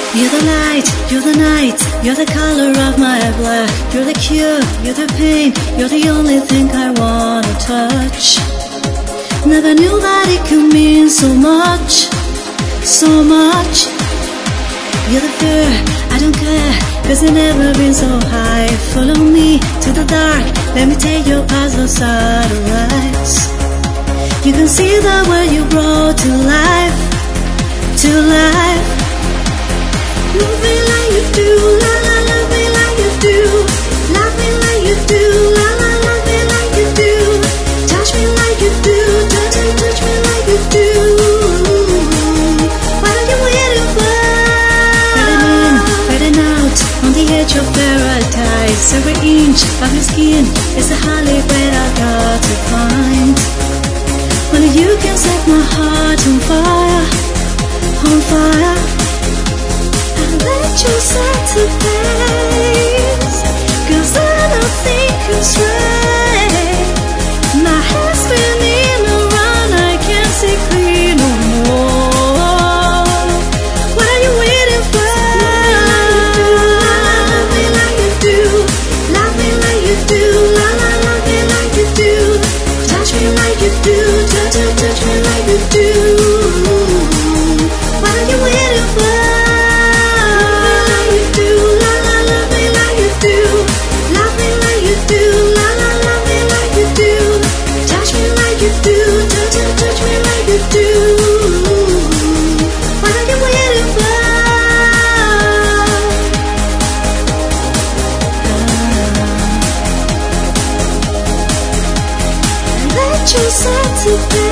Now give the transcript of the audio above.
You're the light, you're the night, you're the color of my blood. You're the cure, you're the pain, you're the only thing I wanna touch. Never knew that it could mean so much, so much. You're the fear, I don't care, cause you've never been so high. Follow me to the dark, let me take your past those satellites. You can see the world you brought to life, to life. Love me like you do, la la, love me like you do. Love me like you do, la la, love me like you do. Touch me like you do, touch me like you do. What are you waiting for? Fading in, fading out, on the edge of paradise. Every inch of your skin is a holy grail I got to find. Only you can set my heart on fire, on fire. Let you set to pace, cause I don't think I'm straight. My head's spinning around, I can't see clear no more. What are you waiting for? Love me like you do, love me like you do, la la, love me like you do. Touch me like you do, touch me like you do. What are you waiting for? To